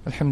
الحمد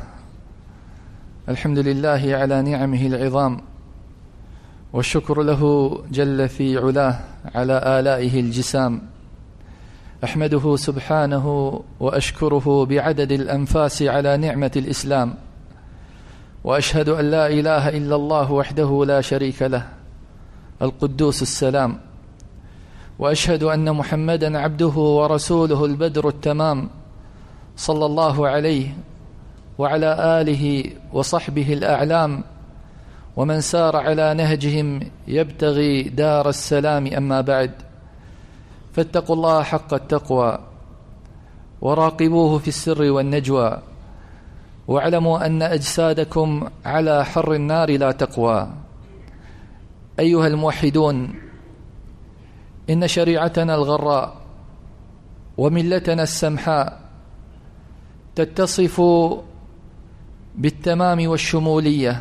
لله على نعمه العظام، والشكر له جل في علاه على آلائه الجسام. أحمده سبحانه وأشكره بعدد الأنفاس على نعمة الإسلام، وأشهد أن لا إله إلا الله وحده لا شريك له القدوس السلام، وأشهد أن محمدا عبده ورسوله البدر التمام، صلى الله عليه وعلى آله وصحبه الأعلام ومن سار على نهجهم يبتغي دار السلام. أما بعد، فاتقوا الله حق التقوى وراقبوه في السر والنجوى، واعلموا أن أجسادكم على حر النار لا تقوى. أيها الموحدون، إن شريعتنا الغراء وملتنا السمحاء تتصف بالتمام والشمولية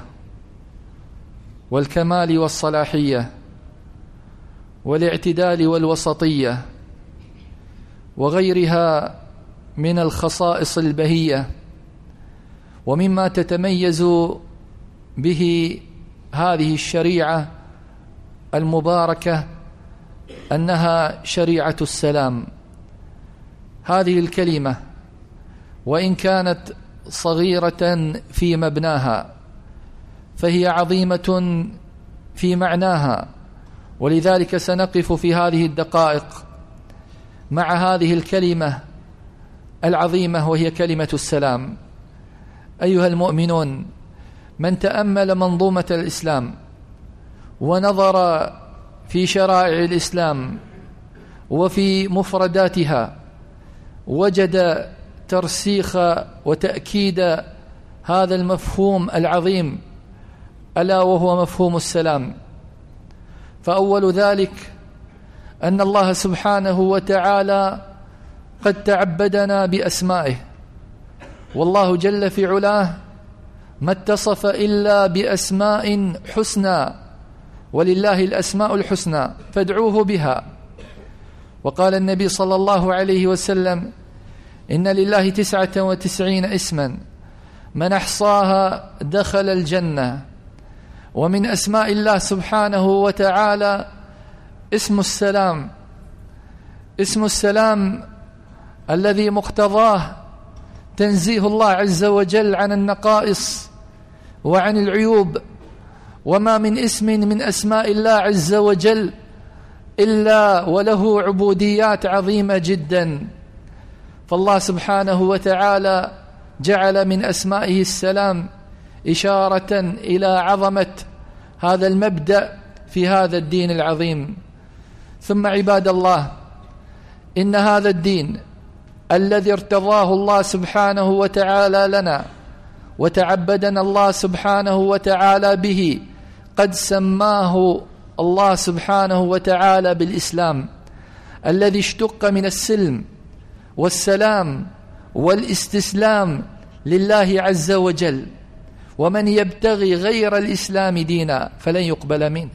والكمال والصلاحية والاعتدال والوسطية وغيرها من الخصائص البهية. ومما تتميز به هذه الشريعة المباركة أنها شريعة السلام. هذه الكلمة وإن كانت صغيرة في مبناها فهي عظيمة في معناها، ولذلك سنقف في هذه الدقائق مع هذه الكلمة العظيمة وهي كلمة السلام. أيها المؤمنون، من تأمل منظومة الإسلام ونظر في شرائع الإسلام وفي مفرداتها وجد ترسيخ وتأكيد هذا المفهوم العظيم، ألا وهو مفهوم السلام. فأول ذلك أن الله سبحانه وتعالى قد تعبدنا بأسمائه، والله جل في علاه ما اتصف إلا بأسماء حسنى، ولله الأسماء الحسنى فادعوه بها. وقال النبي صلى الله عليه وسلم: إن لله 99 اسما من أحصاها دخل الجنة. ومن أسماء الله سبحانه وتعالى اسم السلام، اسم السلام الذي مقتضاه تنزيه الله عز وجل عن النقائص وعن العيوب. وما من اسم من أسماء الله عز وجل إلا وله عبوديات عظيمة جدا. فالله سبحانه وتعالى جعل من أسمائه السلام إشارة إلى عظمة هذا المبدأ في هذا الدين العظيم. ثم عباد الله، إن هذا الدين الذي ارتضاه الله سبحانه وتعالى لنا وتعبدنا الله سبحانه وتعالى به قد سماه الله سبحانه وتعالى بالإسلام، الذي اشتق من السلم والسلام والاستسلام لله عز وجل. ومن يبتغي غير الإسلام دينا فلن يقبل منه.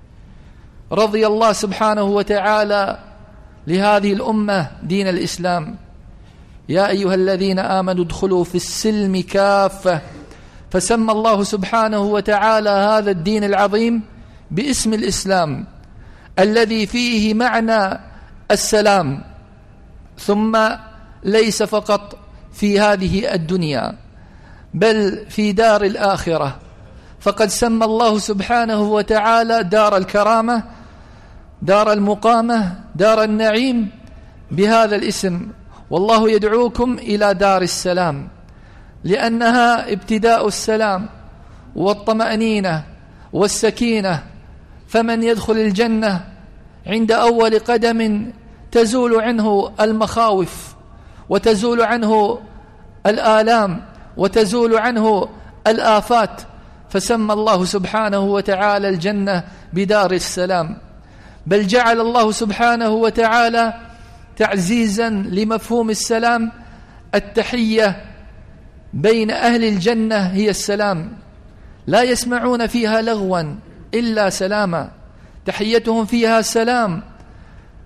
رضي الله سبحانه وتعالى لهذه الأمة دين الإسلام: يا أيها الذين آمنوا ادخلوا في السلم كافة. فسمى الله سبحانه وتعالى هذا الدين العظيم باسم الإسلام الذي فيه معنى السلام. ثم ليس فقط في هذه الدنيا بل في دار الآخرة، فقد سمى الله سبحانه وتعالى دار الكرامة، دار المقامة، دار النعيم بهذا الاسم. والله يدعوكم إلى دار السلام، لأنها ابتداء السلام والطمأنينة والسكينة. فمن يدخل الجنة عند أول قدم تزول عنه المخاوف وتزول عنه الآلام وتزول عنه الآفات. فسمى الله سبحانه وتعالى الجنة بدار السلام. بل جعل الله سبحانه وتعالى تعزيزا لمفهوم السلام التحية بين أهل الجنة هي السلام، لا يسمعون فيها لغوا إلا سلاما، تحيتهم فيها سلام.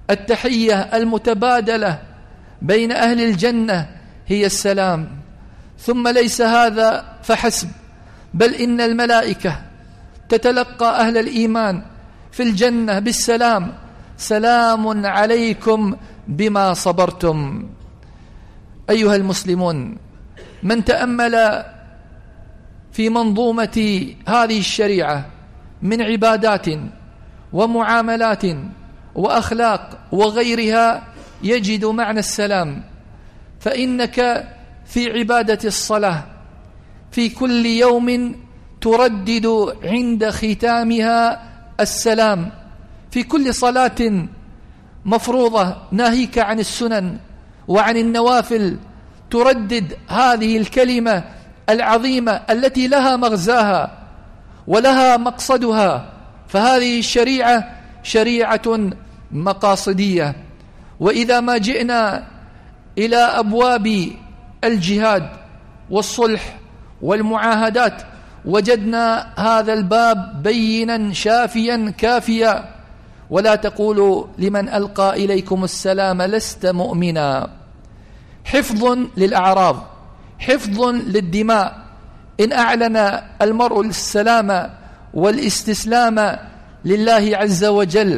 التحية المتبادلة بين أهل الجنة هي السلام. ثم ليس هذا فحسب، بل إن الملائكة تتلقى أهل الإيمان في الجنة بالسلام: سلام عليكم بما صبرتم. أيها المسلمون، من تأمل في منظومة هذه الشريعة من عبادات ومعاملات وأخلاق وغيرها يجد معنى السلام. فإنك في عبادة الصلاة في كل يوم تردد عند ختامها السلام، في كل صلاة مفروضة ناهيك عن السنن وعن النوافل تردد هذه الكلمة العظيمة التي لها مغزاها ولها مقصدها. فهذه الشريعة شريعة مقاصدية. وإذا ما جئنا إلى أبواب الجهاد والصلح والمعاهدات وجدنا هذا الباب بينا شافيا كافيا: ولا تقولوا لمن ألقى إليكم السلام لست مؤمنا. حفظ للأعراض، حفظ للدماء. إن أعلن المرء السلام والاستسلام لله عز وجل.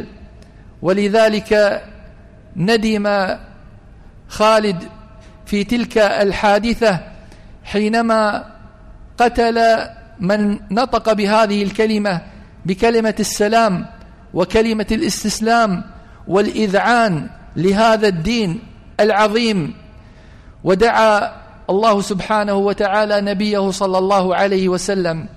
ولذلك ندم خالد في تلك الحادثة حينما قتل من نطق بهذه الكلمة، بكلمة السلام وكلمة الاستسلام والإذعان لهذا الدين العظيم. ودعا الله سبحانه وتعالى نبيه صلى الله عليه وسلم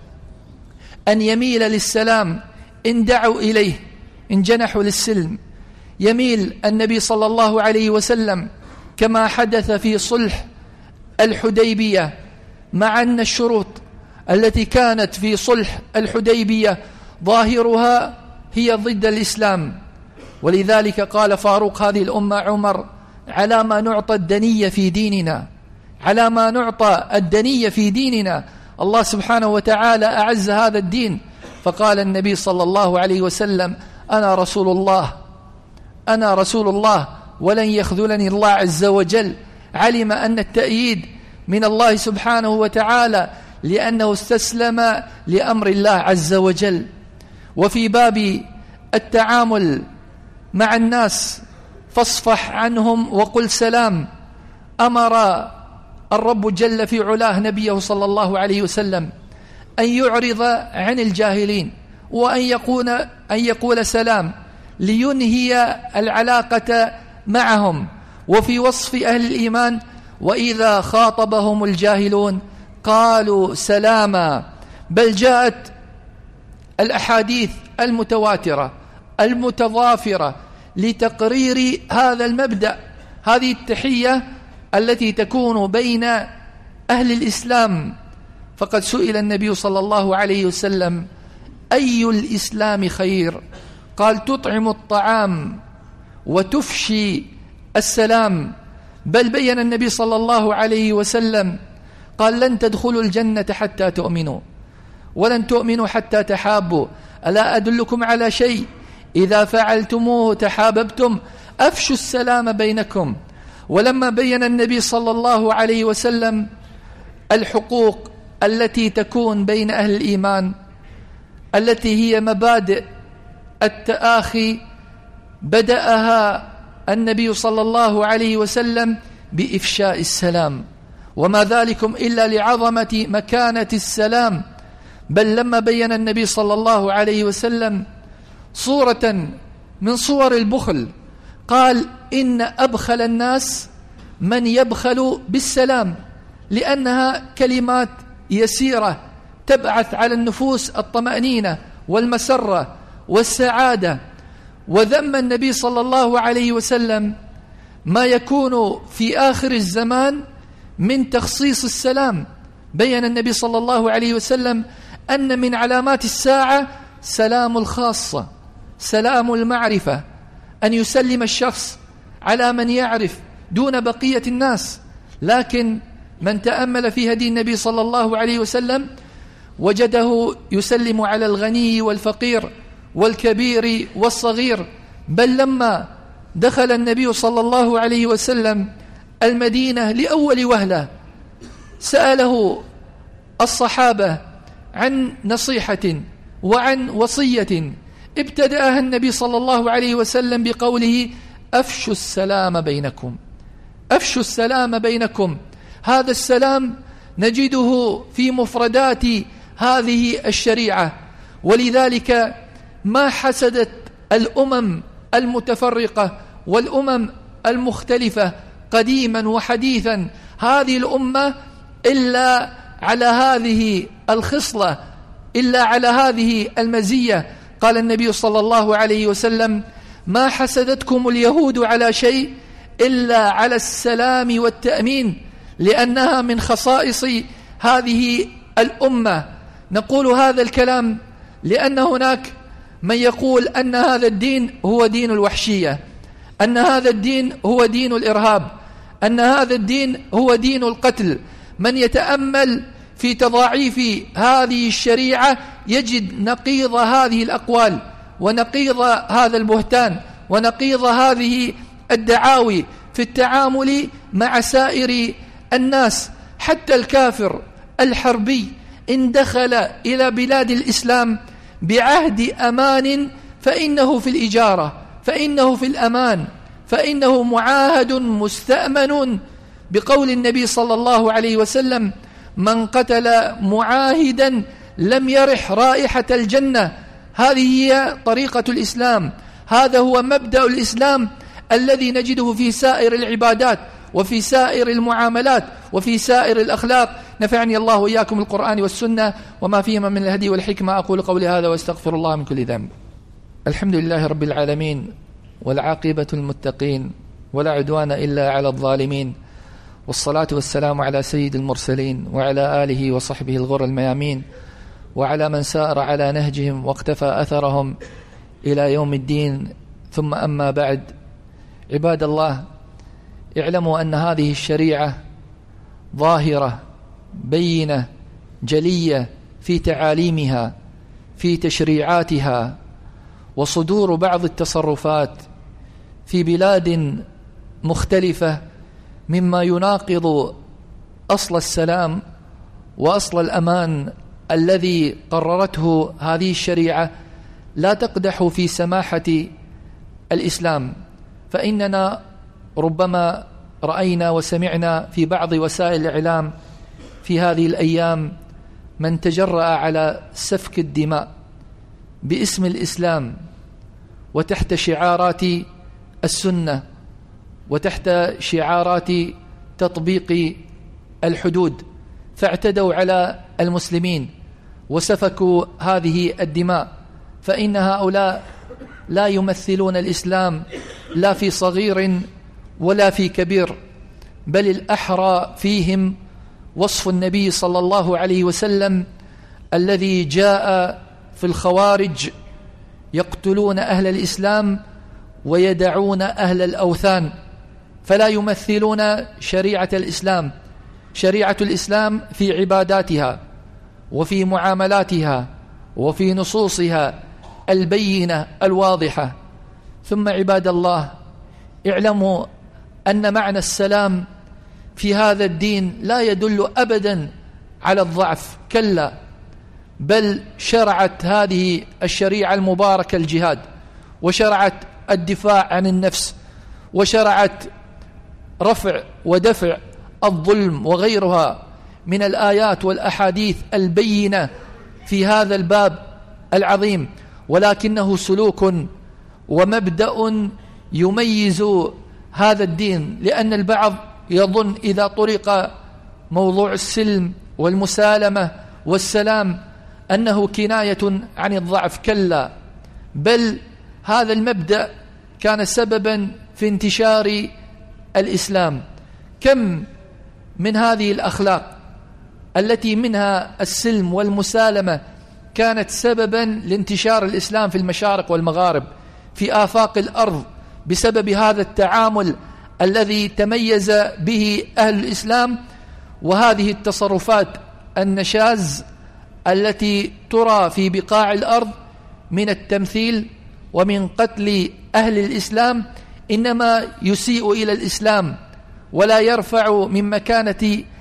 أن يميل للسلام إن دعوا إليه، إن جنحوا للسلم. يميل النبي صلى الله عليه وسلم كما حدث في صلح الحديبية، مع أن الشروط التي كانت في صلح الحديبية ظاهرها هي ضد الإسلام. ولذلك قال فاروق هذه الأمة عمر: على ما نعطى الدنية في ديننا، على ما نعطى الدنية في ديننا. الله سبحانه وتعالى أعز هذا الدين. فقال النبي صلى الله عليه وسلم: أنا رسول الله، أنا رسول الله ولن يخذلني الله عز وجل. علم أن التأييد من الله سبحانه وتعالى لأنه استسلم لأمر الله عز وجل. وفي باب التعامل مع الناس فاصفح عنهم وقل سلام، أمر الرب جل في علاه نبيه صلى الله عليه وسلم أن يعرض عن الجاهلين وأن يقول سلام لينهي العلاقة معهم. وفي وصف أهل الإيمان: وإذا خاطبهم الجاهلون قالوا سلاما. بل جاءت الأحاديث المتواترة المتضافرة لتقرير هذا المبدأ، هذه التحية التي تكون بين أهل الإسلام. فقد سئل النبي صلى الله عليه وسلم: أي الإسلام خير؟ قال: تطعم الطعام وتفشي السلام. بل بين النبي صلى الله عليه وسلم قال: لن تدخلوا الجنة حتى تؤمنوا، ولن تؤمنوا حتى تحابوا. ألا أدلكم على شيء إذا فعلتموه تحاببتم؟ أفشوا السلام بينكم. ولما بين النبي صلى الله عليه وسلم الحقوق التي تكون بين أهل الإيمان التي هي مبادئ التآخي، بدأها النبي صلى الله عليه وسلم بإفشاء السلام، وما ذلكم إلا لعظمة مكانة السلام. بل لما بين النبي صلى الله عليه وسلم صورة من صور البخل قال: إن أبخل الناس من يبخل بالسلام، لأنها كلمات يسيرة تبعث على النفوس الطمأنينة والمسرة والسعادة. وذم النبي صلى الله عليه وسلم ما يكون في آخر الزمان من تخصيص السلام. بين النبي صلى الله عليه وسلم أن من علامات الساعة سلام الخاصة، سلام المعرفة، أن يسلم الشخص على من يعرف دون بقية الناس. لكن من تأمل في هدي النبي صلى الله عليه وسلم وجده يسلم على الغني والفقير والكبير والصغير. بل لما دخل النبي صلى الله عليه وسلم المدينة لأول وهلة سأله الصحابة عن نصيحة وعن وصية ابتدأها النبي صلى الله عليه وسلم بقوله: أفشوا السلام بينكم، أفشوا السلام بينكم. هذا السلام نجده في مفردات هذه الشريعة، ولذلك ما حسدت الأمم المتفرقة والأمم المختلفة قديما وحديثا هذه الأمة إلا على هذه الخصلة، إلا على هذه المزية. قال النبي صلى الله عليه وسلم: ما حسدتكم اليهود على شيء إلا على السلام والتأمين، لأنها من خصائص هذه الأمة. نقول هذا الكلام لأن هناك من يقول أن هذا الدين هو دين الوحشية، أن هذا الدين هو دين الإرهاب، أن هذا الدين هو دين القتل. من يتأمل في تضاعيف هذه الشريعة يجد نقيض هذه الأقوال ونقيض هذا البهتان ونقيض هذه الدعاوي في التعامل مع سائر الناس. حتى الكافر الحربي إن دخل إلى بلاد الإسلام بعهد أمان فإنه في الإجارة، فإنه في الأمان، فإنه معاهد مستأمن، بقول النبي صلى الله عليه وسلم: من قتل معاهدا لم يرح رائحة الجنة. هذه هي طريقة الإسلام، هذا هو مبدأ الإسلام الذي نجده في سائر العبادات وفي سائر المعاملات وفي سائر الأخلاق. نفعني الله وإياكم القرآن والسنة وما فيهما من الهدي والحكمة. أقول قولي هذا واستغفر الله من كل ذنب. الحمد لله رب العالمين، والعاقبة المتقين، ولا عدوان إلا على الظالمين، والصلاة والسلام على سيد المرسلين وعلى آله وصحبه الغر الميامين، وعلى من سار على نهجهم واقتفى أثرهم إلى يوم الدين. ثم أما بعد، عباد الله، اعلموا أن هذه الشريعة ظاهرة بينة جلية في تعاليمها، في تشريعاتها، وصدور بعض التصرفات في بلاد مختلفة مما يناقض أصل السلام وأصل الأمان الذي قررته هذه الشريعة لا تقدح في سماحة الإسلام. فإننا ربما رأينا وسمعنا في بعض وسائل الإعلام في هذه الأيام من تجرأ على سفك الدماء باسم الإسلام وتحت شعارات السنة وتحت شعارات تطبيق الحدود، فاعتدوا على المسلمين وسفكوا هذه الدماء. فإن هؤلاء لا يمثلون الإسلام لا في صغير ولا في كبير، بل الأحرى فيهم وصف النبي صلى الله عليه وسلم الذي جاء في الخوارج يقتلون أهل الإسلام ويدعون أهل الأوثان، فلا يمثلون شريعة الإسلام. شريعة الإسلام في عباداتها وفي معاملاتها وفي نصوصها البينة الواضحة. ثم عباد الله، اعلموا أن معنى السلام في هذا الدين لا يدل أبدا على الضعف، كلا، بل شرعت هذه الشريعة المباركة الجهاد، وشرعت الدفاع عن النفس، وشرعت رفع ودفع الظلم وغيرها من الآيات والأحاديث البينة في هذا الباب العظيم. ولكنه سلوك ومبدأ يميز هذا الدين، لأن البعض يظن إذا طرق موضوع السلم والمسالمة والسلام أنه كناية عن الضعف، كلا، بل هذا المبدأ كان سببا في انتشار الإسلام. كم من هذه الأخلاق التي منها السلم والمسالمة كانت سببا لانتشار الإسلام في المشارق والمغارب في آفاق الأرض بسبب هذا التعامل الذي تميز به أهل الإسلام، وهذه التصرفات النشاز التي ترى في بقاع الأرض من التمثيل ومن قتل أهل الإسلام إنما يسيء إلى الإسلام ولا يرفع من مكانة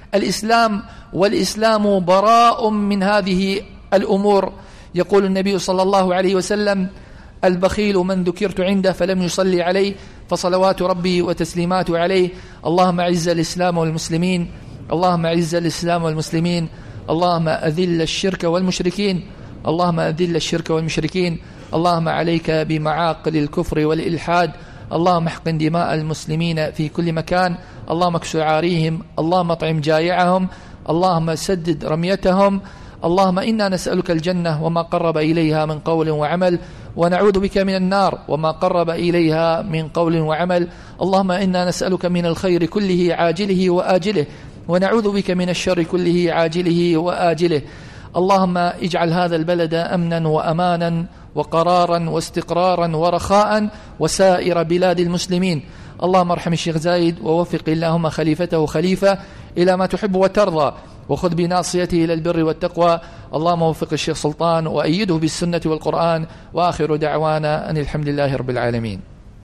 الإسلام، والإسلام براء من هذه الأمور. يقول النبي صلى الله عليه وسلم: البخيل من ذكرت عنده فلم يصلي عليه، فصلوات ربي وتسليماته عليه. اللهم أعز الإسلام والمسلمين، اللهم أعز الإسلام والمسلمين، اللهم أذل الشرك والمشركين، اللهم أذل الشرك والمشركين. اللهم عليك بمعاقل الكفر والإلحاد، اللهم احقن دماء المسلمين في كل مكان، اللهم اكسر عاريهم، اللهم اطعم جائعهم، اللهم سدد رميتهم. اللهم إنا نسألك الجنة وما قرب إليها من قول وعمل، ونعوذ بك من النار وما قرب إليها من قول وعمل. اللهم إنا نسألك من الخير كله عاجله وآجله، ونعوذ بك من الشر كله عاجله وآجله. اللهم اجعل هذا البلد أمنا وأمانا وقرارا واستقرارا ورخاء وسائر بلاد المسلمين. اللهم ارحم الشيخ زايد، ووفق اللهم خليفته خليفة إلى ما تحب وترضى، وخذ بناصيته إلى البر والتقوى. اللهم وفق الشيخ سلطان وأيده بالسنة والقرآن. وآخر دعوانا أن الحمد لله رب العالمين.